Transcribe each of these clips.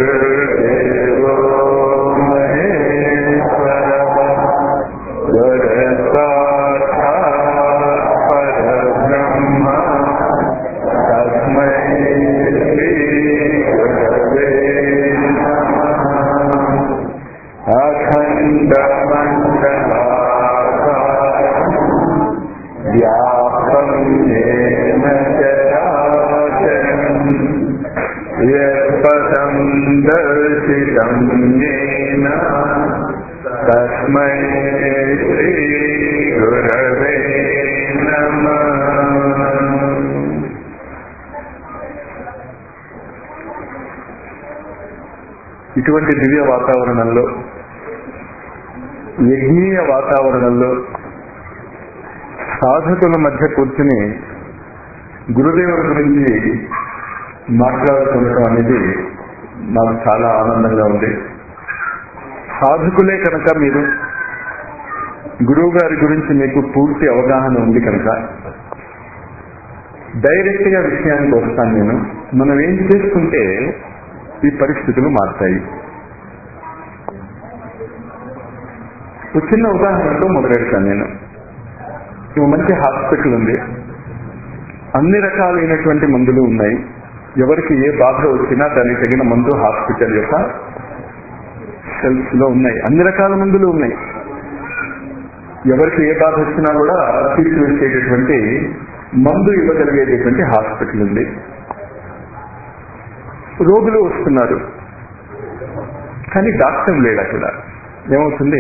गुरुर्देवो महेश्वरः गुरुसाक्षात् परब्रह्म तस्मै श्रीगुरवे नमः। अखण्डमण्डलाकारं व्याप्तं येन चराचरम् यत्पदं दर्शितं येन तस्मै श्रीगुरवे नमः। ఇటువంటి దివ్య వాతావరణంలో, యజ్ఞీయ వాతావరణంలో సాధకుల మధ్య కూర్చుని గురుదేవుడి గురించి మాట్లాడుతుండటం అనేది నాకు చాలా ఆనందంగా ఉంది. సాధకులే కనుక మీరు, గురువు గారి గురించి మీకు పూర్తి అవగాహన ఉంది కనుక డైరెక్ట్ గా విషయానికి వస్తాను నేను. మనం ఏం చేసుకుంటే ఈ పరిస్థితులు మారుతాయి. ఒక చిన్న ఉదాహరణతో మొదలెడతాను నేను. ఒక మంచి హాస్పిటల్ ఉంది, అన్ని రకాలైనటువంటి మందులు ఉన్నాయి. ఎవరికి ఏ బాధ వచ్చినా దానికి తగిన మందు హాస్పిటల్ యొక్క షెల్ఫ్స్ లో ఉన్నాయి. అన్ని రకాల మందులు ఉన్నాయి. ఎవరికి ఏ బాధ వచ్చినా కూడా తీర్చివేసేటటువంటి మందు ఇవ్వగలిగేటటువంటి హాస్పిటల్ ఉంది. రోగులు వస్తున్నారు, కానీ డాక్టర్ లేడు అక్కడ. ఏమవుతుంది?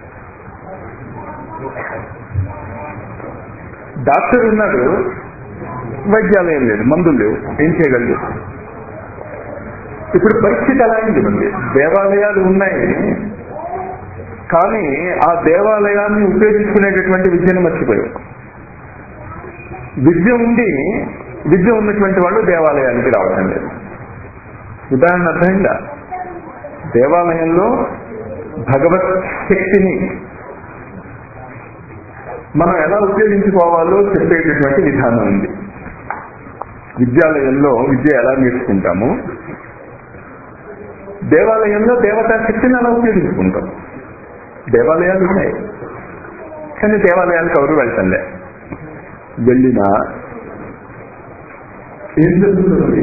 డాక్టర్ ఉన్నాడు, వైద్యాలయం లేదు, మందులు లేవు. ఏం చేయగలరు? ఇప్పుడు పరిస్థితి ఎలా అయింది? ఉంది, దేవాలయాలు ఉన్నాయి, కానీ ఆ దేవాలయాన్ని ఉపయోగించుకునేటటువంటి విద్యను మర్చిపోయావు. విద్య ఉన్నటువంటి వాళ్ళు దేవాలయానికి రావటం లేదు. ఉదాహరణ అర్థమైందా? దేవాలయంలో భగవత్ శక్తిని మనం ఎలా ఉపయోగించుకోవాలో చెప్పేటటువంటి విధానం ఉంది. విద్యాలయంలో విద్య ఎలా నేర్చుకుంటాము, దేవాలయంలో దేవతా శక్తిని ఎలా ఉపయోగించుకుంటాం. దేవాలయాలు ఉన్నాయి, కానీ దేవాలయాలకు ఎవరు వెళ్తాంలే. వెళ్ళినా ఏం జరుగుతుంది?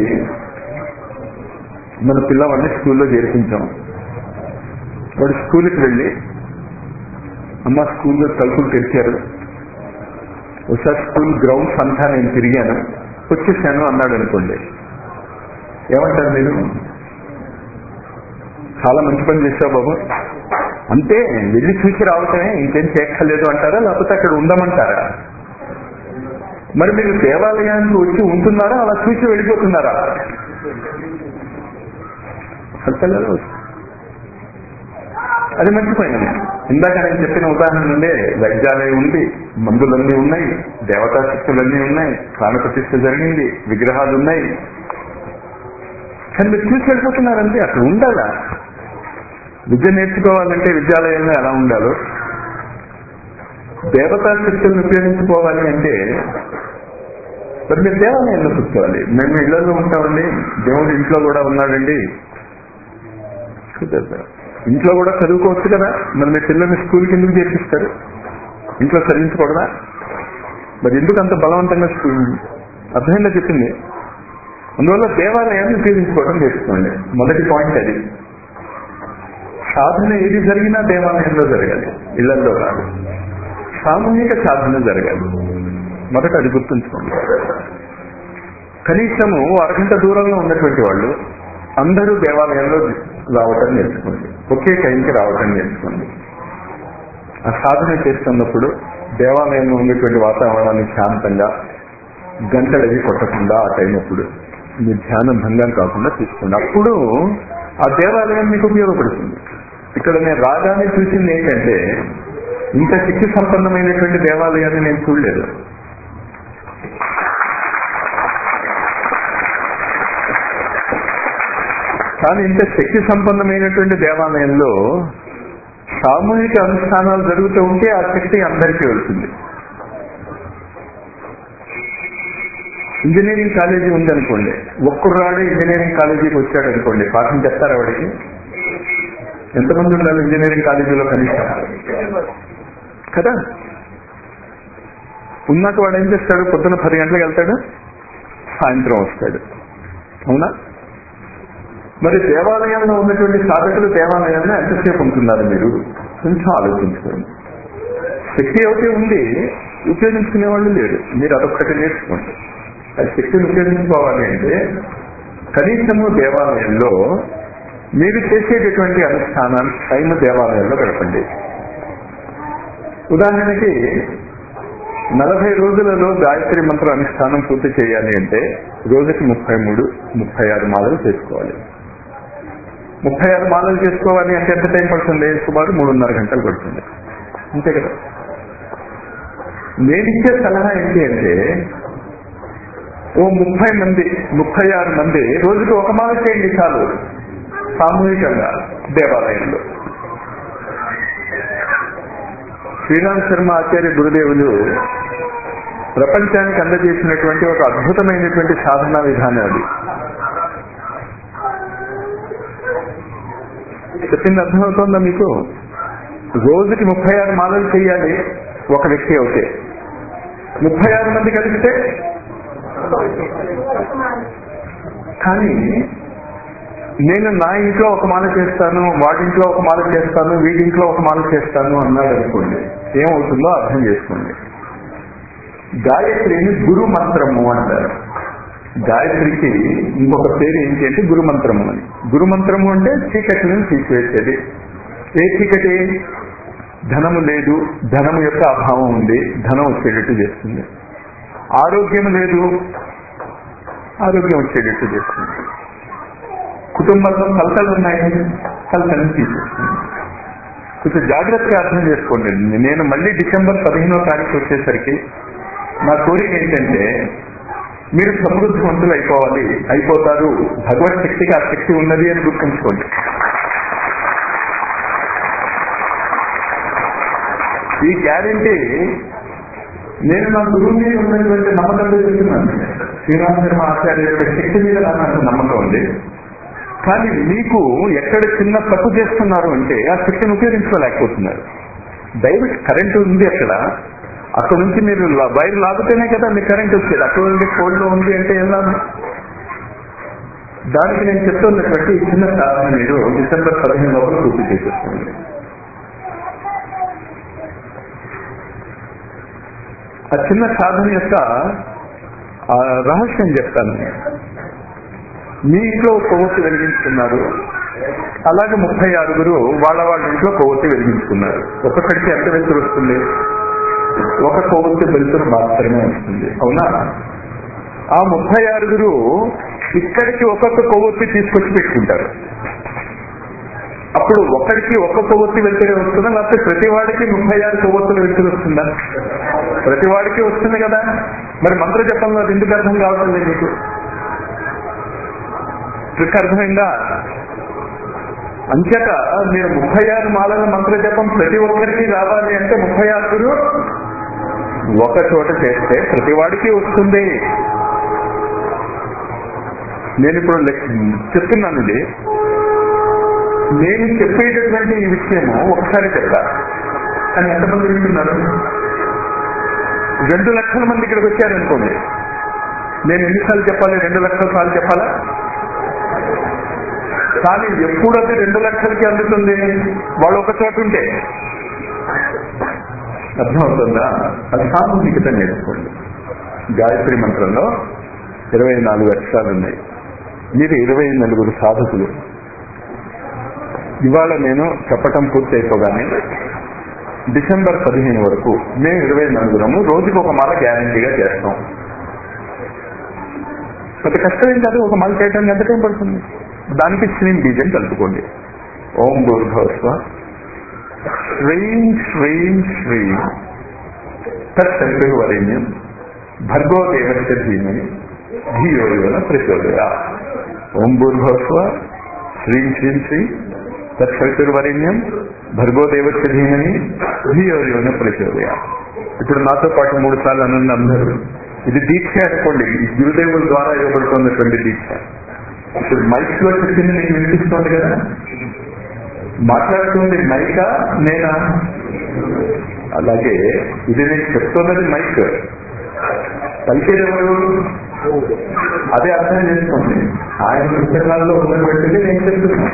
మన పిల్లవాడిని స్కూల్లో చేర్పించాం. వాడు స్కూల్కి వెళ్ళి, అమ్మ స్కూల్లో తలుపులు తెరిచారు, ఒకసారి స్కూల్ గ్రౌండ్స్ అంతా నేను తిరిగాను, వచ్చేసాను అన్నాడు అనుకోండి. ఏమంటారు మీరు? చాలా మంచి పని చేశావు బాబు, అంతే వెళ్ళి చూసి రావటమే, ఇంకేం చేయక్కర్లేదు అంటారా? లేకపోతే అక్కడ ఉండమంటారా? మరి మీరు దేవాలయానికి వచ్చి ఉంటున్నారా, అలా చూసి వెళ్ళిపోతున్నారా? అది మర్చిపోయాను. ఇందాక నేను చెప్పిన ఉదాహరణ నుండే వైద్యాలయం ఉంది, మందులన్నీ ఉన్నాయి, దేవతా శక్తులన్నీ ఉన్నాయి, ప్రాణప్రతిష్ఠ జరిగింది, విగ్రహాలు ఉన్నాయి, కానీ మీరు చూసి వెళ్ళిపోతున్నారంటే అక్కడ ఉండాలా? విద్య నేర్చుకోవాలంటే విద్యాలయంలో ఎలా ఉండాలో, దేవతా శక్తులను ఉపయోగించుకోవాలి అంటే మరి మీరు దేవాలయంలో కూర్చోవాలి. మేము ఇళ్లలో ఉంటామండి, దేవుడు ఇంట్లో కూడా ఉన్నాడండి. ఇంట్లో కూడా చదువుకోవచ్చు కదా. మరి మీ పిల్లల్ని స్కూల్కి ఎందుకు చేర్పిస్తారు? ఇంట్లో చదివించకూడదా? మరి ఎందుకు అంత బలవంతంగా స్కూల్? అర్థంగా చెప్పింది. అందువల్ల దేవాలయాన్ని ఉపయోగించుకోవడం నేర్చుకోండి. మొదటి పాయింట్ అది. సాధన ఏది జరిగినా దేవాలయంలో జరగాలి, ఇళ్లలో కాదు. సామూహిక సాధన జరగాలి. మొదట అది గుర్తుంచుకోండి. కనీసము అరగంట దూరంలో ఉన్నటువంటి వాళ్ళు అందరూ దేవాలయంలో రావటం నేర్చుకోండి, ఒకే టైంకి రావటం నేర్చుకోండి. ఆ సాధన చేస్తున్నప్పుడు దేవాలయంలో ఉన్నటువంటి వాతావరణాన్ని శాంతంగా, గంటలవి కొట్టకుండా ఆ టైం అప్పుడు మీ ధ్యానం భంగం కాకుండా తీసుకోండి. అప్పుడు ఆ దేవాలయం మీకు ఉపయోగపడుతుంది. ఇక్కడ నేను రాగానే చూసింది ఏంటంటే, ఇంత శక్తి సంపన్నమైనటువంటి దేవాలయాన్ని నేను చూడలేదు. కానీ ఇంత శక్తి సంపన్నమైనటువంటి దేవాలయంలో సామూహిక అనుష్ఠానాలు జరుగుతూ ఉంటే ఆ శక్తి అందరికీ వెళ్తుంది. ఇంజనీరింగ్ కాలేజీ ఉందనుకోండి, ఒక్కరాడు ఇంజనీరింగ్ కాలేజీకి వచ్చాడు అనుకోండి, పాఠం చెప్తారా వాడికి? ఎంతమంది ఉండాలి ఇంజనీరింగ్ కాలేజీలో కనీసం కదా? ఉన్నాక వాడు ఏం చేస్తాడు? పొద్దున్న 10 గంటలకు వెళ్తాడు, సాయంత్రం వస్తాడు. అవునా? మరి దేవాలయంలో ఉన్నటువంటి సాధకులు దేవాలయంలో ఎంతసేపు ఉంటున్నారు మీరు? కొంచెం ఆలోచించుకోండి. శక్తి ఒకటి ఉంది, ఉపయోగించుకునే వాళ్ళు లేరు. మీరు అదొక్కటి నేర్చుకోండి. ఆ శక్తిని ఉపయోగించుకోవాలి అంటే కనీసము దేవాలయంలో మీరు చేసేటటువంటి అనుష్ఠానాలు టైం దేవాలయంలో గడపండి. ఉదాహరణకి 40 రోజులలో గాయత్రి మంత్ర అనుష్ఠానం పూర్తి చేయాలి అంటే రోజుకి 33-36 మాలలు చేసుకోవాలి. 36 మాలలు చేసుకోవాలి అంటే ఎంత టైం పడుతుంది? సుమారు 3.5 గంటలు పడుతుంది. అంతే కదా? నేనిచ్చే సలహా ఏంటి అంటే ఓ 30 మంది 36 మంది రోజుకి ఒక మాల చేయండి చాలు, సామూహికంగా దేవాలయంలో. శ్రీరామ్ శర్మ ఆచార్య గురుదేవులు ప్రపంచానికి అందజేసినటువంటి ఒక అద్భుతమైనటువంటి సాధనా విధానం అది. చెప్పింది అర్థమవుతోందా మీకు? రోజుకి 36 మాలలు చేయాలి ఒక వ్యక్తి అవుతే, 36 మంది కలిస్తే. కానీ నేను నా ఇంట్లో ఒక మాల చేస్తాను, వాడింట్లో ఒక మాల చేస్తాను, వీడింట్లో ఒక మాల చేస్తాను అన్నాడు అనుకోండి, ఏమవుతుందో అర్థం చేసుకోండి. గాయత్రిని గురు మంత్రము అంటారు. గాయత్రికి ఇంకొక పేరు ఏంటి అంటే గురు మంత్రము అని. గురు మంత్రము అంటే చీకటిని తీసివేసేది. ఏ చీకటి? ధనము లేదు, ధనము యొక్క అభావం ఉంది, ధనం వచ్చేటట్టు చేస్తుంది. ఆరోగ్యం లేదు, ఆరోగ్యం వచ్చేటట్టు చేస్తుంది. కుటుంబంలో కలతలు ఉన్నాయి, కలతలను తీసేస్తుంది. కొంచెం జాగ్రత్తగా అర్థం చేసుకోండి. నేను మళ్ళీ డిసెంబర్ 15వ తారీఖు వచ్చేసరికి నా కోరిక ఏంటంటే మీరు సమృద్ధివంతులు అయిపోతారు. భగవత్ శక్తికి ఆ శక్తి ఉన్నది అని గుర్తుంచుకోండి. ఈ గ్యారెంటీ నేను నా గురువు మీద ఉన్నటువంటి నమ్మకంతో చెప్తున్నాను. శ్రీరామ్ శర్మ ఆచార్య యొక్క శక్తి మీద నాకు నమ్మకం ఉంది. కానీ మీకు ఎక్కడ చిన్న తప్పు చేస్తున్నారు అంటే ఆ శక్తిని ఉపయోగించుకోలేకపోతున్నారు. దయచేసి కరెంటు ఉంది అక్కడ నుంచి మీరు వైర్ లాగితేనే కదా మీకు కరెంట్ వచ్చేది. అక్కడ నుండి ఫోన్లో ఉంది అంటే ఎలా? దానికి నేను చెప్తున్నటువంటి చిన్న సాధన మీరు డిసెంబర్ 15 లోపల పూర్తి చేసేసుకోండి. ఆ చిన్న సాధన యొక్క రహస్యం చెప్తాను. మీ ఇంట్లో కొవ్వొత్తి వెలిగించుకున్నారు, అలాగే 36 వాళ్ళ ఇంట్లో కొవ్వొత్తి వెలిగించుకున్నారు. ఒక్కొక్కడికి ఎంత వెలుతురు వస్తుంది? ఒక కొవ్వొత్తి వెలుతురు మాత్రమే వస్తుంది. అవునా? ఆ 36 ఇక్కడికి ఒక్కొక్క కొవ్వొత్తి తీసుకొచ్చి పెట్టుకుంటారు. అప్పుడు ఒకరికి ఒక్క కొవ్వొత్తి వెలుతురే వస్తుందా, లేకపోతే ప్రతి వాడికి 36 కొవ్వొత్తులు వెలుతురు వస్తుందా? ప్రతి వాడికి వస్తుంది కదా. మరి మంత్ర జపంలో అది ఎందుకు అర్థం కావటం లేదు మీకు? ట్రిక్ అర్థమైందా? అంచేత మీరు 36 మాలల మంత్ర జపం ప్రతి ఒక్కరికి రావాలి అంటే 36 ఒక చోట చేస్తే ప్రతి వాడికి వస్తుంది. నేను ఇప్పుడు చెప్తున్నానండి, నేను చెప్పేటటువంటి ఈ విషయము ఒకసారి చెప్తా. కానీ ఎంతమంది వింటున్నారు? 2 లక్షల మంది ఇక్కడికి వచ్చారనుకోండి, నేను ఎన్నిసార్లు చెప్పాలి? 2 లక్షల సార్లు చెప్పాలా? కానీ ఎప్పుడైతే 2 లక్షలకి అందుతుంది వాళ్ళు ఒక చోట ఉంటే. అర్థమవుతుందా? అది సామూహికత నేర్చుకోండి. గాయత్రి మంత్రంలో 24 అక్షరాలు ఉన్నాయి. మీరు 24 సాధకులు. ఇవాళ నేను చెప్పటం పూర్తి అయిపోగానే డిసెంబర్ 15 వరకు మేము 24 రోజుకి ఒక మాల గ్యారంటీగా చేస్తాం. ప్రతి కష్టం ఏం కాదు. ఒక మాల చేయడానికి ఎంత టైం పడుతుంది? దానికి శ్రీం బీజం కలుపుకోండి. ఓం భూర్భువస్వ శ్రీం శ్రీం శ్రీం తత్సవితుర్వరేణ్యం భర్గో దేవస్య ధీమహి ధియో యో నః ప్రచోదయాత్. ఓం భూర్భువస్వ శ్రీం శ్రీం శ్రీం తత్సవితుర్వరేణ్యం భర్గో దేవస్య ధీమహి ధియో యో నః ప్రచోదయాత్. ఇప్పుడు నాతో పాటు 3 సార్లు అనండి అందరూ. ఇది దీక్ష అనుకోండి, ఈ గురుదేవుల ద్వారా ఇవ్వబడుతున్నటువంటి దీక్ష. ఇప్పుడు మైక్ లో చెప్పింది మీకు వినిపిస్తోంది కదా, మాట్లాడుతుంది మైకా నేనా? అలాగే ఇది నేను చెప్తున్నది మైక్, పలికేదెవరు? అదే అర్థం చేసుకోండి. ఆయన పుస్తకాల్లో ఉన్నటువంటిది నేను చెప్తున్నాను.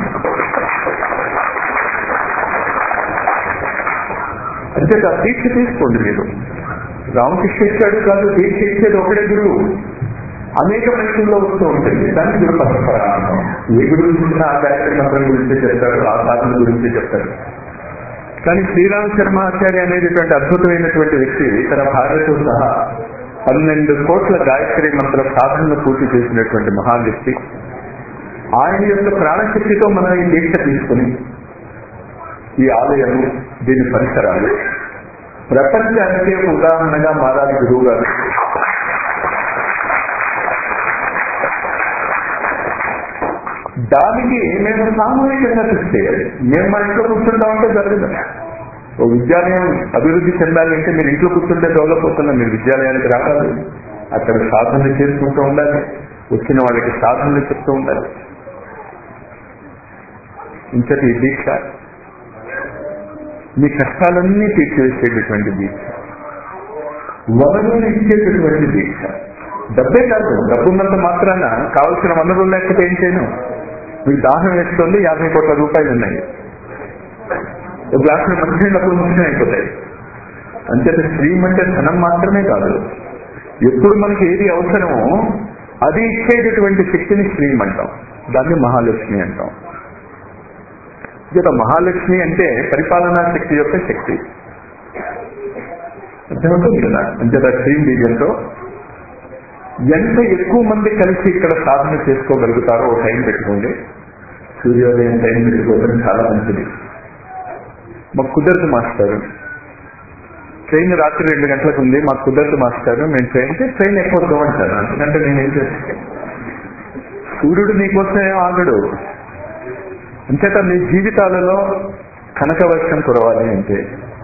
అంటే ఆ దీక్ష తీసుకోండి మీరు. రామకృష్ణ ఇచ్చాడు కాదు, దీక్ష ఇచ్చేది ఒకటే గురువు. అనేక మనుషుల్లో వస్తూ ఉంటుంది, దాన్ని గురు పరంపర అంటాం. ఏ గురువు చూసినా ఆ గాయత్రి మంత్రం గురించి చెప్తారు, ఆ సాధన గురించి చెప్తారు. కానీ శ్రీరామ శర్మ ఆచార్య అనేటువంటి అద్భుతమైనటువంటి వ్యక్తి తన భార్యతో సహా 12 కోట్ల గాయత్రి మంత్ర సాధనలు పూర్తి చేసినటువంటి మహావ్యక్తి. ఆయన యొక్క ప్రాణశక్తితో మనం ఈ దీక్ష తీసుకుని ఈ ఆలయం, దీని పరిసరాలు ప్రపంచానికి ఒక ఉదాహరణగా మారాలి గురువు గారు. దానికి మేము సామూహికంగా కృషి చేయాలి. మేము మా ఇంట్లో కూర్చుంటామంటే జరగదు. ఓ విద్యాలయం అభివృద్ధి చెందాలి అంటే మీరు ఇంట్లో కూర్చుంటే డెవలప్ అవుతున్నా, మీరు విద్యాలయానికి రావాలి, అక్కడ సాధనలు చేసుకుంటూ ఉండాలి, వచ్చిన వాళ్ళకి సాధనలు చెప్తూ ఉండాలి. ఇంతటి దీక్ష మీ కష్టాలన్నీ తీర్చివేసేటటువంటి దీక్ష, వనరులు ఇచ్చేటటువంటి దీక్ష. డబ్బే కాదు, డబ్బున్నంత మాత్రాన కావలసిన వనరులు లేకపోతే ఏం చేయను. మీకు దాహం వేస్తుంది, 50 కోట్ల రూపాయలు ఉన్నాయి, గ్లాసులు మంచినప్పుడు ముఖ్యం అయిపోతాయి. అంచేత స్ట్రీమ్ అంటే ధనం మాత్రమే కాదు, ఎప్పుడు మనకి ఏది అవసరమో అది ఇచ్చేటటువంటి శక్తిని స్ట్రీమ్ అంటాం. దాన్ని మహాలక్ష్మి అంటాం. మహాలక్ష్మి అంటే పరిపాలనా శక్తి యొక్క శక్తి అర్థమవుతుంది కదా. అంచేత స్ట్రీమ్ బీజంతో ఎంత ఎక్కువ మంది కలిసి ఇక్కడ సాధన చేసుకోగలుగుతారో ఓ టైం పెట్టుకోండి. సూర్యోదయం టైం పెట్టుకోవడం చాలా మంచిది. మాకు కుదరదు మాస్టారు, ట్రైన్ రాత్రి 2 గంటలకు ఉంది, మాకు కుదరదు మాస్టారు, మేము ట్రైన్ ఎక్కొద్దాం అంటారు. ఎందుకంటే నేనేం చేస్తాను, సూర్యుడు నీకోసం ఆగడు. అంచేత మీ జీవితాలలో కనక వర్షం కురవాలి అంటే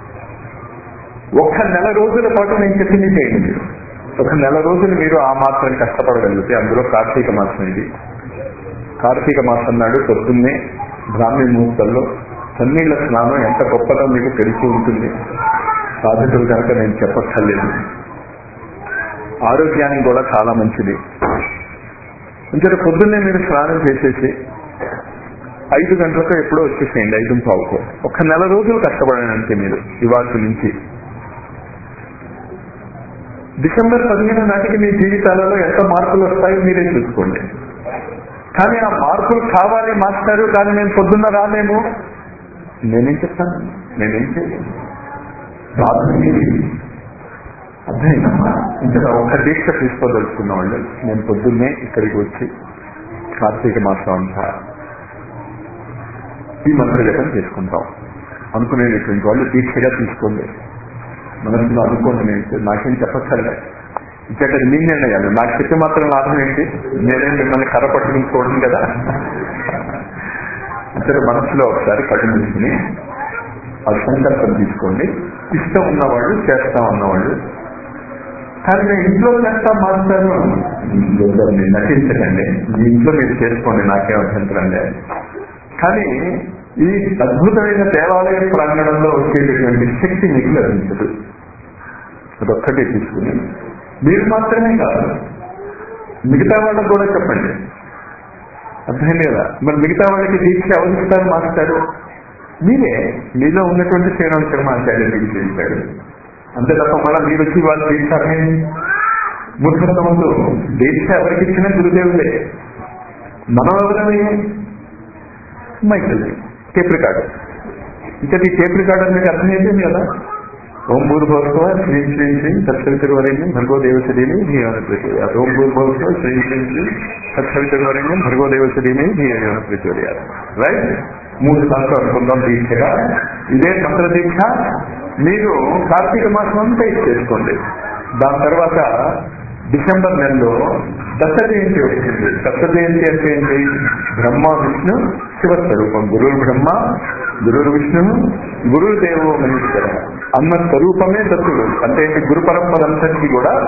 1 నెల రోజుల పాటు నేను చెప్పింది చేయండి. మీరు 1 నెల రోజులు మీరు ఆ మాత్రం కష్టపడగలిగితే, అందులో కార్తీక మాసం, ఇది కార్తీక మాసం నాడు పొద్దున్నే బ్రాహ్మీ ముహూర్తంలో సన్నీళ్ల స్నానం ఎంత గొప్పదో మీకు తెలిసి ఉంటుంది. సాధకులు కనుక నేను చెప్పక్కర్లేదు. ఆరోగ్యానికి కూడా చాలా మంచిది. అంటే పొద్దున్నే మీరు స్నానం చేసేసి 5 గంటలకు ఎప్పుడో వచ్చేసేయండి, 5:15. 1 నెల రోజులు కష్టపడండి అంతే. మీరు ఇవాళ నుంచి డిసెంబర్ 15 నాటికి మీ జీవితాలలో ఎంత మార్పులు వస్తాయో మీరే చూసుకోండి. కానీ ఆ మార్పులు కావాలి మాస్టారు, కానీ మేము పొద్దున్న రాలేము, నేనేం చెప్తాను, నేనేం చేయలేను. అర్థమైందమ్మా? ఇంకా ఒక్క దీక్ష తీసుకోదలుచుకున్న వాళ్ళు నేను పొద్దున్నే ఇక్కడికి వచ్చి కార్తీక మాసం అంతా ఈ మంత్రజపం చేసుకుంటాం అనుకునేటువంటి వాళ్ళు దీక్షగా తీసుకోండి. మనసులో అనుకోండి, నేను నాకేం చెప్పక్కర్లే. ఇక్కడ మీ నిర్ణయాలు, నాకు చెప్పి మాత్రం లాభం ఏంటి, నేనే మిమ్మల్ని కర్ర పట్టుకుని చూడండి కదా. అంటే మనసులో ఒకసారి కళ్ళు తీసుకుని ఆ సంకల్పం తీసుకోండి. ఇష్టం ఉన్నవాళ్ళు, చేస్తా ఉన్నవాళ్ళు. కానీ నేను ఇంట్లో చేస్తా మాట్లాడు నటించకండి, మీ ఇంట్లో మీరు చేసుకోండి, నాకేం అభ్యంతరం లేదు. కానీ ఈ అద్భుతమైన దేవాలయ ప్రాంగణంలో వచ్చేటటువంటి శక్తి మీకు లభించదు. అదొక్కటే తీసుకుని మీరు మాత్రమే కాదు, మిగతా వాళ్ళకు కూడా చెప్పండి. అర్థమైంది కదా? మరి మిగతా వాళ్ళకి దీక్ష అవధిస్తారు మాస్టారు, మీరే. మీలో ఉన్నటువంటి శ్రీరామ శర్మ ఆచార్య దీక్ష ఇచ్చాడు అంతే తప్ప మళ్ళీ మీరు వచ్చి వాళ్ళు దీక్ష మూర్ఖత్వంలో దీక్ష ఎవరికి ఇచ్చినా గురుదేవులే. మనం ఎవరమే మైకిల్ టేప్ రికార్డర్. ఇంకా ఈ టేప్ రికార్డర్ మీకు అర్థమైంది కదా. ఓం భూర్భువస్సుః శ్రీం శ్రీం శ్రీం తత్సవితుర్వరేణ్యం భర్గో దేవస్య ధీమహి ధియో నః ప్రచోదయాత్. ఓం భూర్భువస్సుః శ్రీం శ్రీం శ్రీం తత్సవితుర్వరేణ్యం భర్గో దేవస్య ధీమహి ధియో నః ప్రచోదయాత్. రైట్? 3 సార్లు అనుకుందాం దీక్షగా. ఇదే మంత్ర దీక్ష మీరు కార్తీక మాసం అంతా చేసుకోండి. దాని తర్వాత డిసెంబర్ నెలలో దత్త జయంతి వచ్చింది. దత్త జయంతి అంటే ఏంటి? బ్రహ్మ విష్ణు శివస్వరూపం. గురువు బ్రహ్మ, గురువు విష్ణు, గురువు దేవో మహేశ్వర అన్న స్వరూపమే దత్తుడు. అంటే గురు పరంపరంతటికి కూడా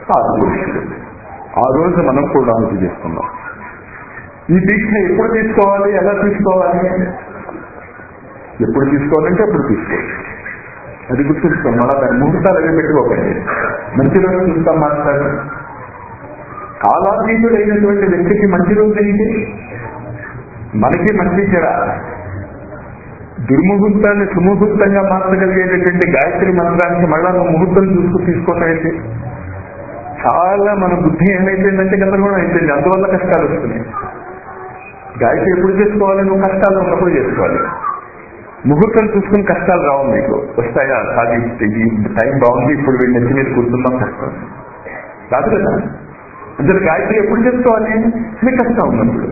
ఆదిపురుషుడు. ఆ రోజు మనం పూర్ణాహుతి చేసుకున్నాం. ఈ దీక్ష ఎప్పుడు తీసుకోవాలి, ఎలా తీసుకోవాలి? ఎప్పుడు తీసుకోవాలంటే అప్పుడు తీసుకోవాలి. అది గుర్తుంచుకోండి. మళ్ళా దాని ముహూర్తాలు అవి పెట్టుకోకండి. మంచి రోజు చూస్తాం మాట్లాడు. కాలాతీతుడైనటువంటి వ్యక్తికి మంచి రోజు ఏంటి? మనకి మంచి చెడ. దుర్ముహూర్తాన్ని సుముహూర్తంగా మార్చగలిగేటటువంటి గాయత్రి మంత్రానికి మళ్ళా నువ్వు ముహూర్తం చూసుకు తీసుకోవటం ఏంటి? చాలా మన బుద్ధి ఏమైపోయిందంటే గందరగోళం అయిపోయింది. అందువల్ల కష్టాలు వస్తున్నాయి. గాయత్రి ఎప్పుడు చేసుకోవాలి? నువ్వు కష్టాలు ఉన్నప్పుడు చేసుకోవాలి. ముహూర్తం చూసుకుని కష్టాలు రావు. మీకు వస్తాయా? అది టైం బాగుంది, ఇప్పుడు వీళ్ళు నెచ్చి మీరు కూర్చున్నాం, కష్టం కాదు కదా. అంటే గాయత్రి ఎప్పుడు చేసుకోవాలి? మీకు కష్టం ఉన్నప్పుడు.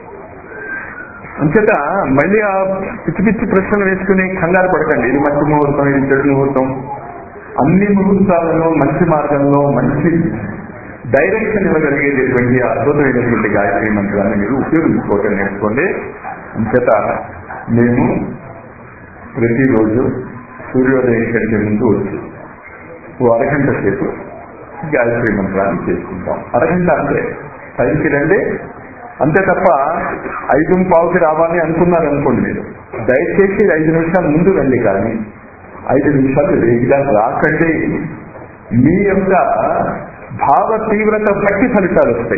అంచేత మళ్ళీ ఆ పిచ్చి పిచ్చి ప్రశ్నలు వేసుకుని కంగారు పడకండి. ఇది మంచి ముహూర్తం, ఇది చెడు ముహూర్తం. అన్ని ముహూర్తాలలో మంచి మార్గంలో మంచి డైరెక్షన్ ఇవ్వగలిగేటటువంటి అద్భుతమైనటువంటి గాయత్రి మంత్రాన్ని మీరు ఉపయోగించుకోవటం నేర్చుకోండి. అంచేత మేము ప్రతిరోజు సూర్యోదయం కంటే ముందు వచ్చి అరగంట సేపు గాయత్రి మంత్రాన్ని చేసుకుంటాం. అరగంట అంతే, టైంకి రండి అంతే తప్ప 5:15కి రావాలి అనుకున్నారు అనుకోండి. మీరు దయచేసి 5 నిమిషాల ముందు రండి, కానీ 5 నిమిషాలు వేగిగా రాకండి. మీ యొక్క భావ తీవ్రత బట్టి ఫలితాలు వస్తాయి.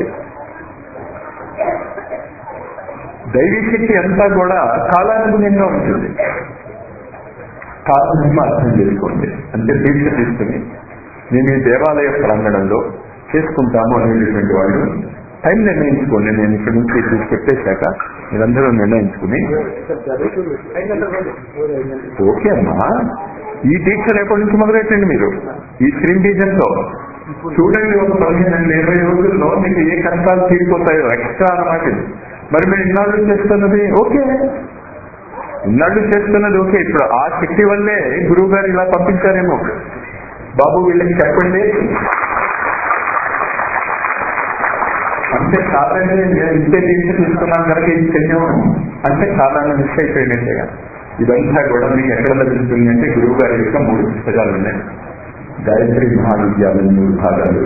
దైవీ శక్తి అంతా కూడా కాలానుగుణంగా ఉంటుంది. కారణంగా అర్థం చేసుకోండి. అంటే దీక్ష తీసుకుని మేము ఈ దేవాలయ ప్రాంగణంలో చేసుకుంటాము అనేటువంటి వాళ్ళు టైం నిర్ణయించుకోండి. నేను ఇక్కడ నుంచి పెట్టేశాక మీరందరూ నిర్ణయించుకుని ఓకే అమ్మా, ఈ దీక్ష రేపటి నుంచి మొదలెట్టండి. మీరు ఈ స్క్రీన్ బీజంతో చూడండి. ఒక 15-20 రోజుల్లో మీకు ఏ కష్టాలు తీరిపోతాయో ఎక్స్ట్రా అన్నమాట. మరి మీరు ఇన్నాళ్ళు చేస్తున్నది ఓకే, ఇన్నాళ్ళు చేస్తున్నది ఓకే. ఇప్పుడు ఆ శక్తి వల్లే గురువు గారు ఇలా పంపించారేమో, బాబు వీళ్ళకి చెప్పండి అంటే. సాధారణ నేను ఇంతే దీక్ష తీసుకున్నాను కనుక ఇది చెయ్యము అంటే సాధారణ మిస్ అయిపోయినట్టుగా. ఇదంతా కూడా మీకు ఎక్కడ లభిస్తుంది అంటే గురువు గారి యొక్క 3 పుస్తకాలు ఉన్నాయి. గాయత్రి మహావిద్యాలయం 3 భాగాలు.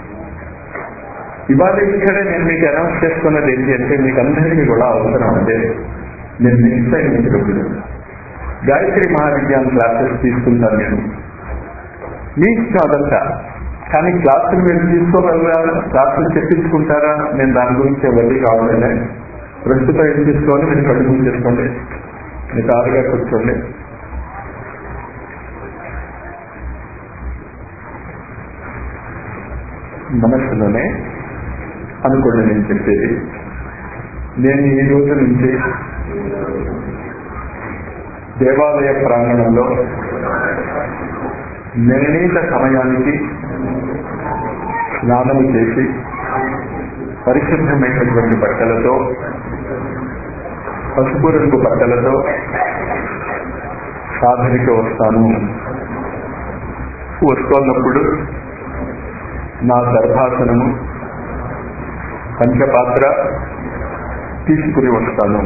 ఇవాళ ఇక్కడే నేను మీకు అనౌన్స్ చేసుకున్నది ఏంటి అంటే మీకు అందరికీ కూడా అవసరం అంటే నేను మిస్ అయినప్పుడు గాయత్రి మహావిద్యాలయం క్లాసెస్ తీసుకుంటాను. నేను మీ ఇష్టం అదంతా, కానీ క్లాసులు మీరు తీసుకోగలరా, క్లాసులు చెప్పించుకుంటారా, నేను దాని గురించి ఎవరికి కావాలంటే ప్రస్తుతం ఏం తీసుకోవాలి, మీరు కళ్ళు మూసేసుకోండి, మీకు ఆరుగా కూర్చోండి. మనస్సులోనే అనుకోండి నేను చెప్పేది. నేను ఈ రోజు నుంచి దేవాలయ ప్రాంగణంలో నిర్ణీత సమయానికి స్నానం చేసి పరిశుభ్రమైనటువంటి బట్టలతో, పసుపు రంగు బట్టలతో సాధనకి వస్తాను. వస్తున్నప్పుడు నా గర్భాసనము పంచపాత్ర తీసుకుని వస్తాను.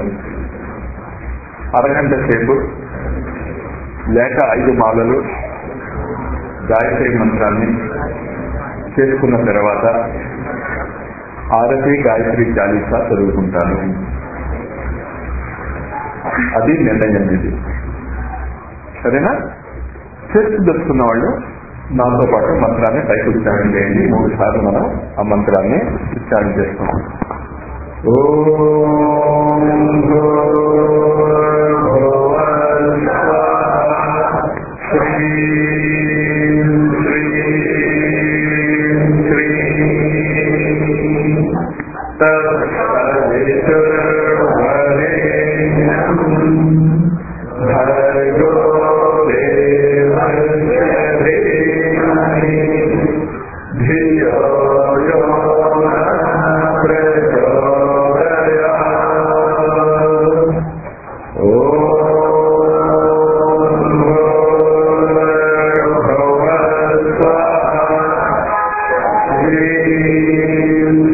అరగంట సేపు లేక 5 మాలలు గాయత్రి మంత్రాన్ని చేసుకున్న తర్వాత ఆరతి గాయత్రి చాలీసా చదువుకుంటాను. అది నిర్ణయం. ఇది సరేనా? చేస్తూ దొరుకుతున్న వాళ్ళు నాతో పాటు మంత్రాన్ని పైకి ఉచ్చారణ చేయండి. 3 సార్లు మనం ఆ మంత్రాన్ని ఉచ్చారణ చేస్తాం. ఓం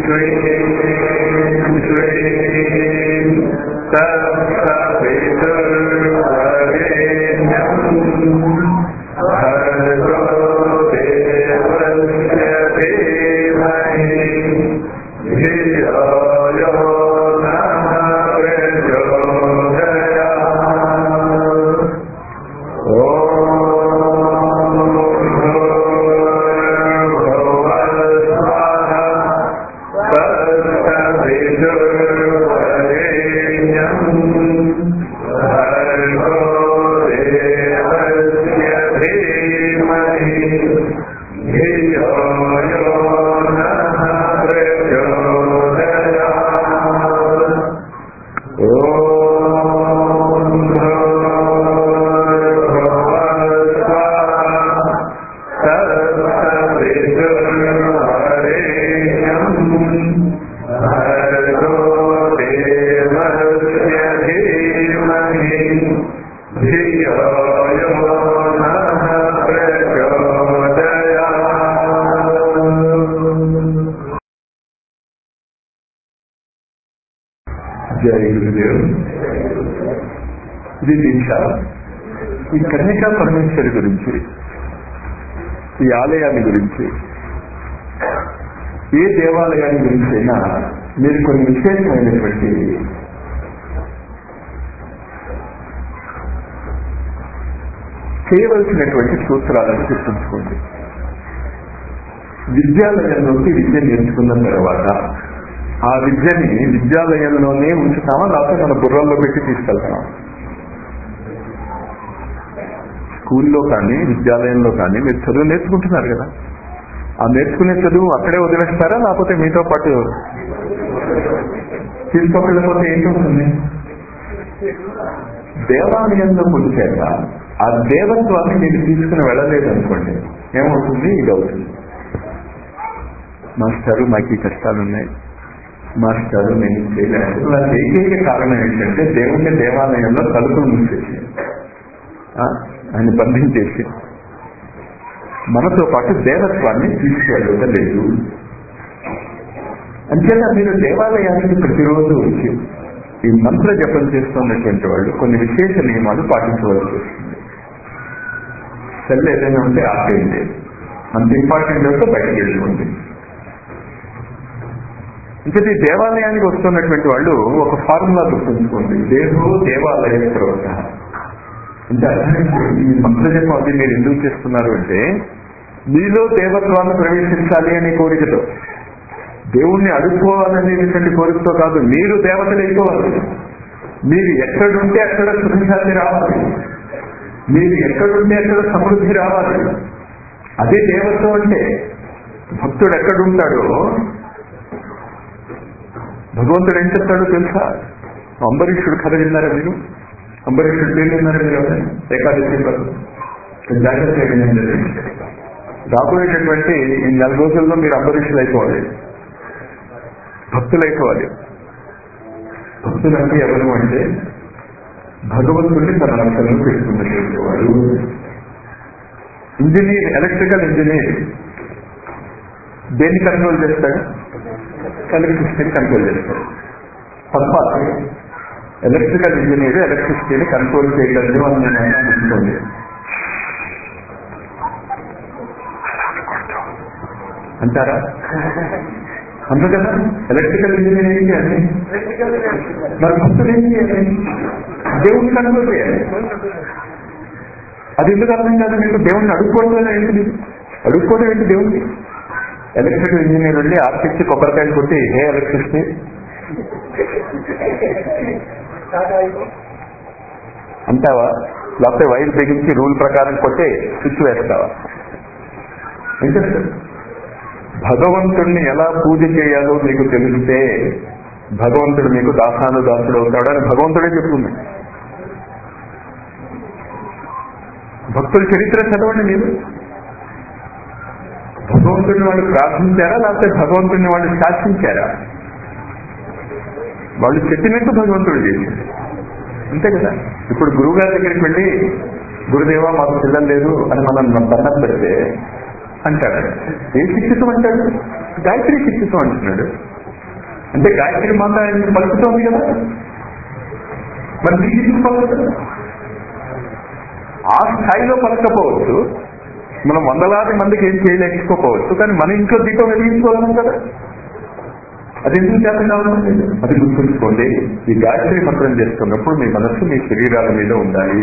Shri జై గురుదేవ్. ఇది దీక్ష. ఈ కన్యకా పరమేశ్వరి గురించి, ఈ ఆలయాన్ని గురించి, ఏ దేవాలయాన్ని గురించి అయినా మీరు కొన్ని విశేషమైనటువంటి చేయవలసినటువంటి సూత్రాలను గుర్తుంచుకోండి. విద్యాలయంలోకి విద్య నేర్చుకున్న తర్వాత ఆ విద్యని విద్యాలయంలోనే ఉంచుతామా, లేకపోతే మన బుర్రల్లో పెట్టి తీసుకెళ్తామా? స్కూల్లో కానీ విద్యాలయంలో కానీ మీరు చదువు నేర్చుకుంటున్నారు కదా, ఆ నేర్చుకునే చదువు అక్కడే వదిలేస్తారా, లేకపోతే మీతో పాటు తీసుకోకపోతే ఏంటవుతుంది? దేవాలయంలో వచ్చాక ఆ దేవత్వాన్ని మీరు తీసుకుని వెళ్ళలేదు అనుకోండి, ఏమవుతుంది? ఇది అవుతుంది. మాస్టారు మాకు ఈ కష్టాలు ఉన్నాయి, మాస్టారు నేను చేయలేదు. నాకు ఏకైక కారణం ఏంటంటే దేవుణ్ణి దేవాలయంలో తలుపులు మూసేసి ఆయన బంధించేసి మనతో పాటు దేవత్వాన్ని తీసుకెళ్ళలేదు. అంచేత మీరు దేవాలయానికి ప్రతిరోజు వచ్చి ఈ మంత్ర జపం చేస్తున్నటువంటి వాళ్ళు కొన్ని విశేష నియమాలు పాటించవలసి వస్తుంది. సెల్ ఏదైనా ఉంటే ఆపేయండి, అంత ఇంపార్టెంట్ అయితే బయటకు వెళ్ళిపోండి. ఇంకా ఈ దేవాలయానికి వస్తున్నటువంటి వాళ్ళు ఒక ఫార్ములా గుర్తుంచుకోండి, దేహో దేవాలయ శ్రోత. అంటే ఈ మంత్ర జపం అది మీరు ఎందుకు చేస్తున్నారు అంటే మీలో దేవత్వాన్ని ప్రవేశించాలి అనే కోరికతో, దేవుణ్ణి అడుక్కోవాలనేటువంటి కోరికతో కాదు, మీరు దేవతలు అయిపోవాలి. మీరు ఎక్కడుంటే అక్కడ సుఖశాంతి రావాలి, మీరు ఎక్కడుంటే అక్కడ సమృద్ధి రావాలి. అదే దేవత్వం అంటే. భక్తుడు ఎక్కడుంటాడో భగవంతుడు ఏం చెప్తాడో తెలుసా? అంబరీషుడు కథ విన్నారా మీరు? అంబరీషుడు పేరు విన్నారా మీరు? ఏకాదశి జాగ్రత్తగా వినండి. రాబోయేటటువంటి ఈ 4 రోజుల్లో మీరు అంబరీషులు అయిపోవాలి, భక్తులు అయిపోవాలి. భక్తులు అంటే ఎవరు అంటే భగవంతుడిని తన రక్షణలో పెట్టుకున్నటువంటి వాడు. ఇంజనీర్, ఎలక్ట్రికల్ ఇంజనీర్ దేన్ని కంట్రోల్ చేస్తాడు? ఎలక్ట్రిసిటీని కంట్రోల్ చేస్తాడు. తప్ప ఎలక్ట్రికల్ ఇంజనీర్ ఎలక్ట్రిసిటీని కంట్రోల్ చేయగలదు అని నేను అనుకోండి. అంటారా? అంతే కదా. ఎలక్ట్రికల్ ఇంజనీర్ ఏంటి అని, మరి భక్తులు ఏం చేయాలి? దేవుణ్ణి కంట్రోల్ చేయాలి. అది ఎందుకు అర్థం కాదు మీకు? దేవుణ్ణి అడుక్కోవడం ఏంటి? మీరు అడుక్కోవడం ఏంటి దేవుణ్ణి? ఎలక్ట్రికల్ ఇంజనీర్ ఉండి ఆర్టిస్ట్ కొబ్బరికాయలు కొట్టి ఏ ఎలక్ట్రిసిటీ అంటావా? లేకపోతే వైర్ బిగించి రూల్ ప్రకారం కొట్టి స్విచ్ వేస్తావా? అంటే భగవంతుడిని ఎలా పూజ చేయాలో మీకు తెలిస్తే భగవంతుడు మీకు దాసానుదాసుడు అవుతాడు అని భగవంతుడే చెప్తున్నాడు. భక్తుల చరిత్ర చదవండి మీరు. భగవంతుడిని వాళ్ళు ప్రార్థించారా, లేకపోతే భగవంతుడిని వాళ్ళు శాసించారా? వాళ్ళు చెప్పినట్టు భగవంతుడు చేశారు, అంతే కదా. ఇప్పుడు గురువు గారి దగ్గరికి వెళ్ళి గురుదేవా మాకు పిల్లలు లేదు అని మనం దండం పెడితే అంటాడు. ఏ శిక్షితం అంటాడు? గాయత్రి శిక్షితం అంటున్నాడు. అంటే గాయత్రి మాత ఆయన పలుకుతోంది కదా, మరి నీకు పలుకుతుంది. ఆ స్థాయిలో పలకపోవచ్చు, మనం 100,000 మందికి ఏం చేయలేకపోవచ్చు, కానీ మన ఇంట్లో దీపం వెలిగించుకోలేము కదా. అది ఎందుకు చేత కావాలి? అది గుర్తుంచుకోండి. ఈ గాయత్రి మంత్రం చేస్తున్నప్పుడు మీ మనస్సు మీ శరీరాల మీద ఉండాలి.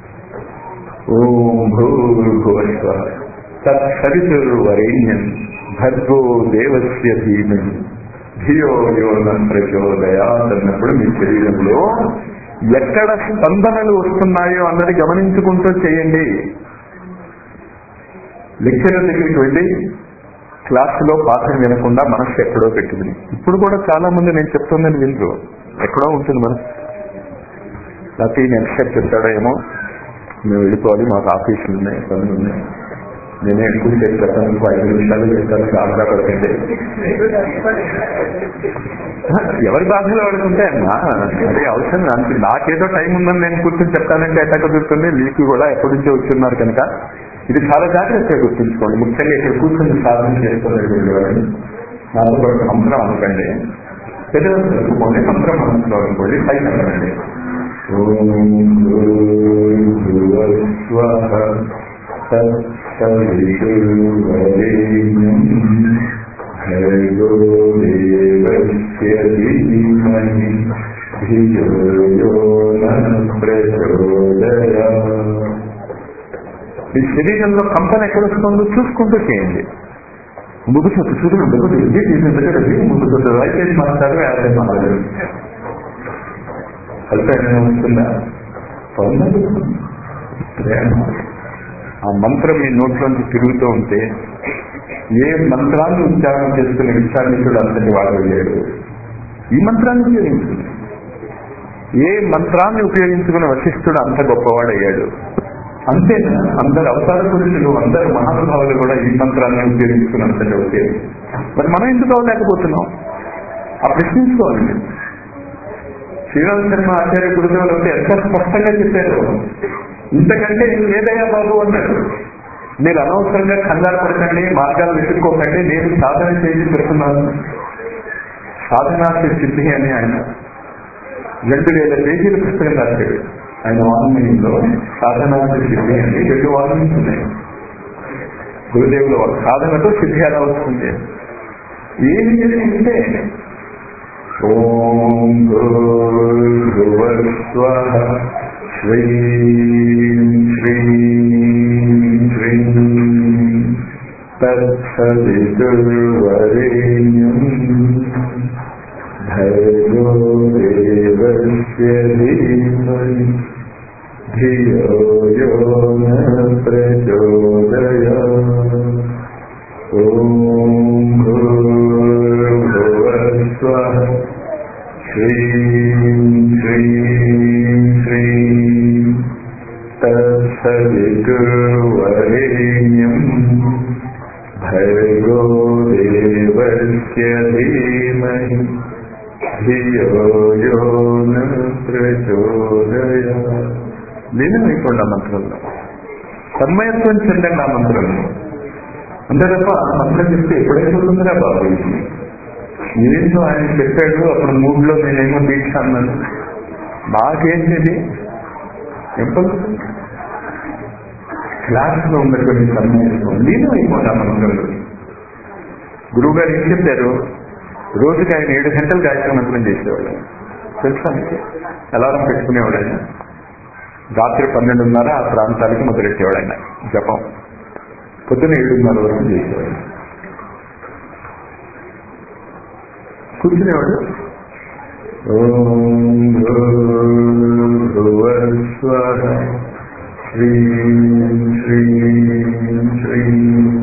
ఓం భూర్భువస్వః తత్సవితుర్వరేణ్యం భర్గో దేవస్య ధీమహి ధియో యో న ప్రచోదయాత్ అన్నప్పుడు మీ శరీరంలో ఎక్కడ స్పందనలు వస్తున్నాయో అన్నది గమనించుకుంటూ చేయండి. లెక్చరర్ దగ్గరికి వెళ్ళి క్లాసులో పాఠం వినకుండా మనస్సు ఎక్కడో పెట్టింది. ఇప్పుడు కూడా చాలా మంది నేను చెప్తుందని వినరు, ఎక్కడో ఉంటుంది మనసు. లేకపోతే ఈయన ఎంతసేపు చెప్తాడో ఏమో, మేము వెళ్ళిపోవాలి, మాకు ఆఫీసులు ఉన్నాయి, పనులు ఉన్నాయి, నేనే ఎక్కువ సేపు చెప్తాను, ఇంకో 5 నిమిషాలు చెప్తాను, బాగా పడుతుంది. ఎవరి బాధలు పడుతుంటే అమ్మా, అది అవసరం. దానికి నాకేదో టైం ఉందని నేను కూర్చొని చెప్తానంటే ఎట్లా కుదురుతుంది? మీకు కూడా ఎప్పటి నుంచో వచ్చున్నారు కనుక ఇది చాలా జాగ్రత్తగా గుర్తుంచుకోండి. ముఖ్యంగా ఇక్కడ కూర్చొని సాధన చేసుకోలేదు నాతో పాటు మంత్రం అనుకోండి, పెద్దలు చదువుకోండి, మంత్రం మనసులో అనుకోండి, పైకి అనుకోండి. ఓం భూర్భువస్వః తత్సవితుర్వరేణ్యం భర్గో దేవస్య ధీమహి ధియో యో నః ప్రచోదయాత్. ఈ శరీరంలో కంపన ఎక్కడ వస్తుందో చూసుకుంటూ చేయండి. ముగ్గుసొత్తు చూడండి, ముగ్గుసొత్తు వైద్య మాట్లాడు, యాభై మాట్లాడు ఫలితం వస్తుందా? ఆ మంత్రం మీ నోట్లోంచి తిరుగుతూ ఉంటే ఏ మంత్రాన్ని ఉచ్చారణ చేసుకునే విచారణికుడు అంతటి వాడు లేడు. ఈ మంత్రాన్ని ఉపయోగించుకుని ఏ మంత్రాన్ని ఉపయోగించుకుని వశిష్ఠుడు అంత గొప్పవాడయ్యాడు. అంతే, అందరు అవతార పురుషులు, అందరు మహానుభావులు కూడా ఈ మంత్రాన్ని ఉపయోగించుకున్నంతటి ఓకే. మరి మనం ఎందుకు అవ్వలేకపోతున్నాం? ఆ ప్రశ్నించుకోవాలి. శ్రీరామ శర్మ ఆచార్య గురుదేవులు అంటే ఎంత స్పష్టంగా చెప్పారు, ఇంతకంటే ఏదయ్యా బాబు అన్నాడు. మీరు అనవసరంగా కంగారు పడకండి, మార్గాలు వెతుక్కోకండి, నేను సాధన చేసి పెడుతున్నాను. సాధనార్థ సిద్ధి అని ఆయన 2000 పేజీల పుస్తకం రాశాడు. ఆయన వాంగ్మయంలో సాధనార్థ సిద్ధి అని 2 వాల్యూమ్స్ ఉన్నాయి. గురుదేవుల సాధనతో సిద్ధి ఎలా వస్తుంది? ఏమి జరిగిందంటే ఓం భూర్భువస్వః శ్రీం శ్రీం శ్రీం తత్సవితుర్వరేణ్యం భర్గో దేవస్య ధీమహి ధియో యో నః ప్రచోదయాత్. ఓం భూర్భువస్వః శ్రీం శ్రీం శ్రీం తత్సవితుర్వరేణ్యం భర్గో దేవస్య ధీమహి ధియో యో నః ప్రచోదయాత్. లీనమైపోండి ఆ మంత్రంలో, తన్మయత్వం చెందండి ఆ మంత్రంలో. అంతే తప్ప మంత్రం చెప్తే ఎప్పుడైపోతుందిరా బాబు, ఏంటో ఆయన చెప్పాడు, అప్పుడు మూడ్లో నేనేమో దీక్ష అన్నాను, నాకేంటిది ఎప్పుడు క్లాస్లో ఉన్నటువంటి తన్మయత్వం లీనమైపోండి ఆ మంత్రంలో. గురువు గారు ఏం చెప్పారు? రోజుకి ఆయన 7 గంటలు గాయత్రి మంత్రం చేసేవాడు. తెలుసా మీకు? అలారం పెట్టుకునేవాడు ఆయన. రాత్రి 12:30 ఆ ప్రాంతాలకి మొదలెట్టేవాడు ఆయన జపం. పొద్దున 7:30 వరకు చేసేవాడు. కూర్చునేవాడు. ఓం భూర్భువస్వః శ్రీం శ్రీం శ్రీం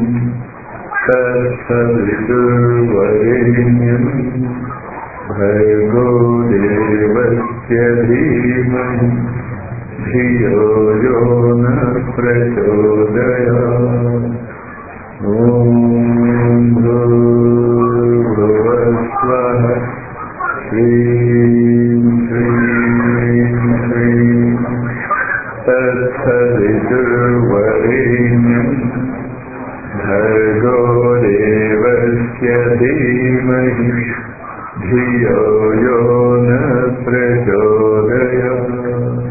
తత్సవితుర్వరేణ్యం భర్గో దేవస్య ధీమహి ధియో యో నః ప్రచోదయాత్. ఓం భూర్భువస్వః శ్రీం శ్రీం శ్రీం తత్సవితుర్వరేణ్యం భర్గో దేవస్య ధీమహి ధియో యో నః ప్రచోదయాత్.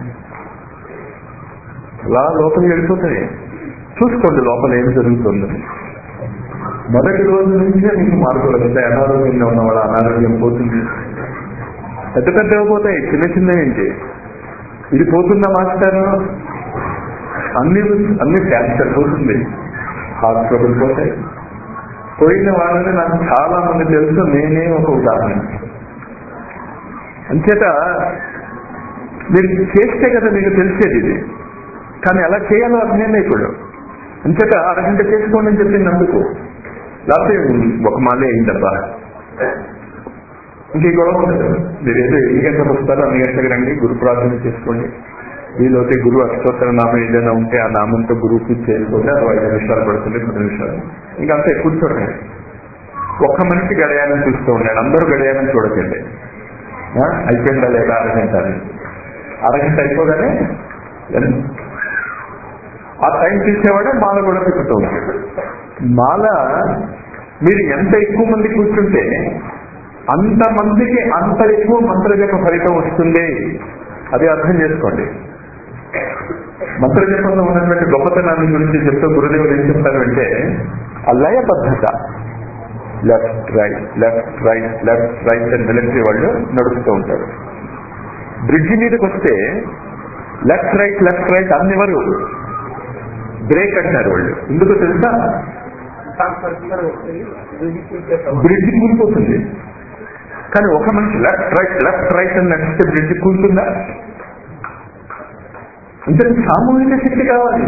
అలా లోపలికి వెళ్ళిపోతాయి. చూసుకోండి లోపల ఏం జరుగుతుందో. మొదటి రోజు నుంచే మీకు మార్పులు వస్తాయి. అనారోగ్యంగా ఉన్నవాడు అనారోగ్యం పోతుంది. పెద్ద పెద్దవి పోతాయి, చిన్న చిన్న ఏంటి ఇది పోతుందా మాస్టారు? అన్ని క్యాన్సర్ పోతుంది, హార్ట్ ట్రబుల్ పోతాయి. పోయిన వాళ్ళని నాకు చాలా మంది తెలుసు, నేనే ఒక ఉదాహరణ. అంచేత మీరు చేస్తే కదా మీకు తెలిసేది ఇది, కానీ ఎలా చేయాలో అర్థం ఇప్పుడు. అంచేత అరగంట చేసుకోండి అని చెప్పినందుకు లేకపోతే ఒక మాలే అయిందబ్బా ఇంకే గొడవ ఉండదు. మీరు ఏదో 8 గంటలకు వస్తారో 2 గంటలకు రండి, గురు ప్రార్థన చేసుకోండి, వీలైతే గురువు అష్టోత్తర నామం ఏదైనా ఉంటే ఆ నామంతో గురువు పూజ చేయకపోతే అది 5 నిమిషాలు పడుతుంది, 10 నిమిషాలు. ఇంకంతే కూర్చోండి. ఒక్క మనిషి గడియారం చూస్తూ ఉండండి, అందరూ గడియారం చూడకండి. అయిపోయిందా లేదా అరగంట అని. అరగంట అయిపోగానే ఆ టైం తీసేవాడే మాల కూడా తిప్పుతూ ఉంటాడు. మాల మీరు ఎంత ఎక్కువ మంది కూర్చుంటే అంతమందికి అంత ఎక్కువ మంత్రజప ఫలితం వస్తుంది. అది అర్థం చేసుకోండి. మంత్రజపంలో ఉన్నటువంటి గొప్పతనాన్ని గురించి చెప్తూ గురుదేవులు ఏం చెప్తారంటే ఆ లయబద్ధత, left right left right left right అని మిలిటరీ వాళ్ళు నడుపుతూ ఉంటారు. బ్రిడ్జి మీదకి వస్తే లెఫ్ట్ రైట్ అన్నివరు బ్రేక్ అంటారు వాళ్ళు. ఎందుకు తెలుసా? బ్రిడ్జి కూలిపోతుంది. కానీ ఒక మనిషి లెఫ్ట్ రైట్ అని నడిస్తే బ్రిడ్జి కూలుతుందా? అంటే సామూహిక శక్తి కావాలి.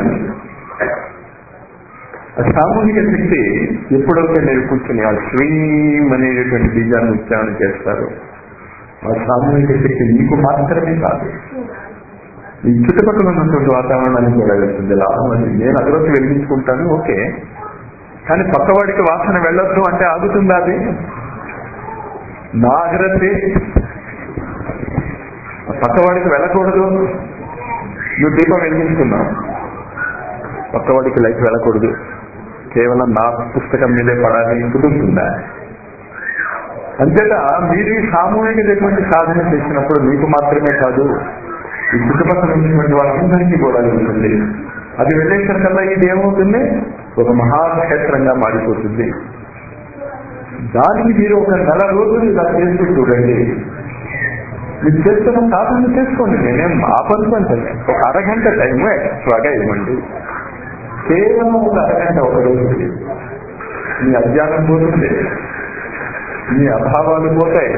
ఆ సామూహిక శక్తి ఎప్పుడైతే మీరు కూర్చుని ఆ శ్రీం అనేటటువంటి బీజాన్ని ఉచ్చారణ చేస్తారు, ఆ సామూహిక శక్తి మీకు మాత్రమే కాదు, ఈ చుట్టుపక్కల ఉన్నటువంటి వాతావరణానికి కూడా వెళ్తుంది. నేను అగరొత్తి వెలిగించుకుంటాను, ఓకే, కానీ పక్కవాడికి వాసన వెళ్ళొద్దు అంటే ఆగుతుందా? అది నా అగరత్తి పక్కవాడికి వెళ్ళకూడదు. నువ్వు దీపం వెలిగించుకున్నావు, పక్కవాడికి లైట్ వెళ్ళకూడదు, కేవలం నా పుస్తకం మీదే పడాలి, కుదురుతుందా? అంతేగా మీరు ఈ సామూహికమైనటువంటి సాధన చేసినప్పుడు మీకు మాత్రమే కాదు, ఈ చుట్టుపక్కల ఉన్నటువంటి వాళ్ళందరికీ కూడా ఉంటుంది. అది వెళ్ళేసరికల్లా ఇది ఏమవుతుంది? ఒక మహాక్షేత్రంగా మారిపోతుంది. దానికి మీరు ఒక 4 రోజులు ఇలా చేస్తూ చూడండి. మీరు చేస్తున్న సాధన చేసుకోండి, నేనేం ఆపనుకుంటాను. ఒక అరగంట టైము ఎక్స్ట్రాగా ఇవ్వండి. కేవలం ఒక అరగంట ఒక రోజుకి మీ అజ్ఞానం పోతుంది, మీ అభావాలు పోతాయి.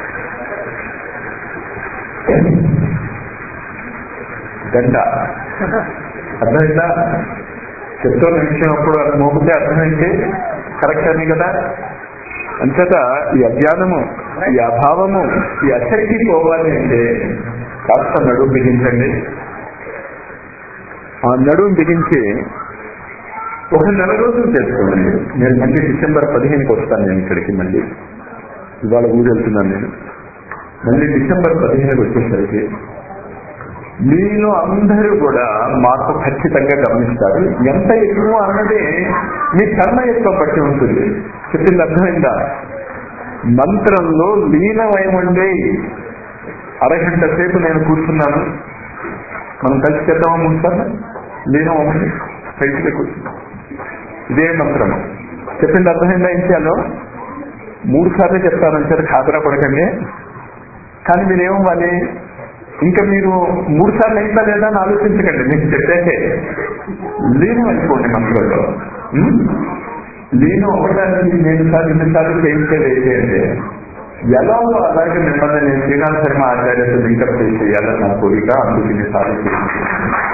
గంట అర్థమైందా? చెప్తున్న విషయం అప్పుడు అది మోపితే అర్థమైంది, కరెక్ట్ అని కదా. అంతటా ఈ అజ్ఞానము, ఈ అభావము, ఈ అశక్తి పోవాలి అంటే కాస్త నడుము బిగించండి. ఆ నడుము బిగించి ఒక 4 రోజులు చేసుకోండి. నేను మళ్ళీ డిసెంబర్ 15కి వస్తాను. నేను ఇక్కడికి మళ్ళీ ఇవాళ ఊరు వెళ్తున్నాను. నేను మళ్ళీ డిసెంబర్ 15కి వచ్చేసరికి మీలో అందరూ కూడా మార్పు ఖచ్చితంగా గమనిస్తారు. ఎంత ఎక్కువ అన్నది మీ కర్మ ఎక్కువ బట్టి ఉంటుంది. చెప్పింది అర్థమైందా? మంత్రంలో లీనమైండే అరగంట సేపు నేను కూర్చున్నాను. మనం కలిసి చేద్దామా? ముందు లీనం అవ్వండి, కలిసి కూర్చున్నాం. ఇదే మంత్రము చెప్పింది అర్థమైందా? ఏం చేయాలో 3 సార్లు చెప్తానని సరే ఖాతరా పడకండి. కానీ మీరేమవ్వాలి? ఇంకా మీరు 3 సార్లు అయిందా లేదా అని ఆలోచించకండి. మీకు చెప్పేసే లీనం అయిపోండి మంత్రంలో. లీనం అవ్వడానికి 2 సార్లు 2 సార్లు చేయించేది ఏంటంటే ఎలాగో అలాగే మిమ్మల్ని నేను శ్రీనాథ శర్మ ఆచార్యతో లింకప్ చేసేయాలని నా కోరిక. అందుకు 2 సార్లు చేయించాను.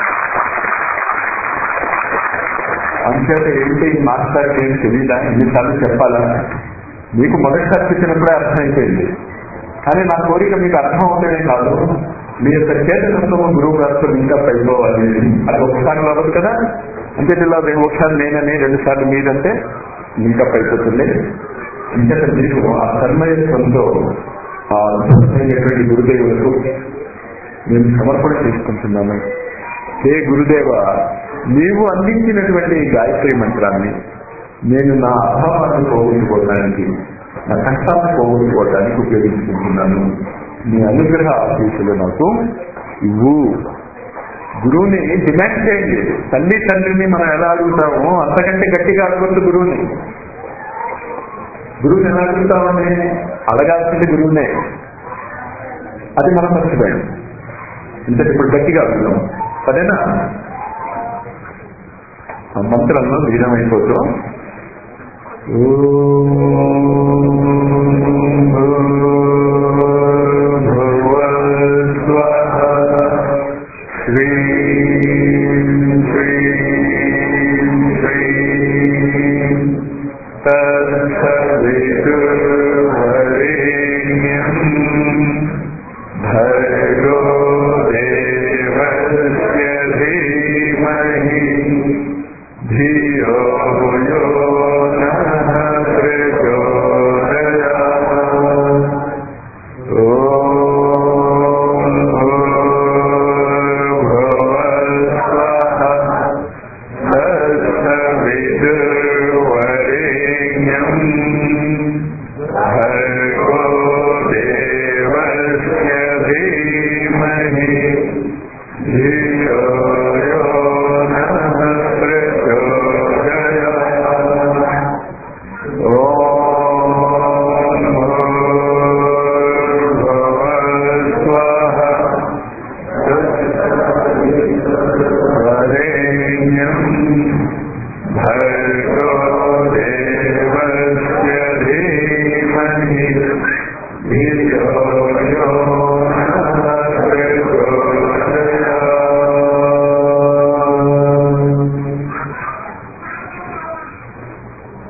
అంచేత ఏంటి మాస్టర్కి ఏం తెలీదా? 2 సార్లు చెప్పాలా? మీకు మొదటిసారి చెప్పినప్పుడే అర్థమైపోయింది. కానీ నా కోరిక మీకు అర్థం అవుతేనే కాదు, మీ యొక్క చేతనత్వం గురువు గారితో ఇంకా పైపోవాలి. అది ఒకసారి అవ్వదు కదా. అంటే ఇలా ఒకసారి నేనని 2 సార్లు మీరంటే ఇంకా పైపోతుంది. అంచేత మీరు ఆ కర్మయత్వంతో ఆ అద్భుతమైనటువంటి గురుదేవులకు మేము సమర్పణ చేసుకుంటున్నాము. హే గురుదేవ, నీవు అందించినటువంటి గాయత్రి మంత్రాన్ని నేను నా అభావాన్ని పోగొట్టుకోవడానికి, నా కష్టాన్ని పోగొట్టుకోవడానికి ఉపయోగించుకుంటున్నాను. నీ అనుగ్రహ ఆశీస్సులు నాకు ఇవ్వు. గురువుని డిమాండ్ చేయండి. తండ్రిని మనం ఎలా అడుగుతామో అంతకంటే గట్టిగా అడగొద్దు గురువుని. గురువుని ఎలా అడుగుతామని అడగాల్సింది గురువునే. అది మనం మర్చిపోయాం. ఇంత ఇప్పుడు గట్టిగా అడుగుతాం. సరేనా? ఆ మంత్రంలో లీనమైపోతూ భర్గో దేవస్య ధియో యో నః ప్రచోదయాత్. ఓం భూర్భువస్వః తత్సవితుర్వరేణ్యం భర్గో దేవస్య ధీమహి ధియో యో నః ప్రచోదయాత్. ఓం భూర్భువస్వః తత్సవితుర్వరేణ్యం భర్గో దేవస్య ధీమహి ధియో యో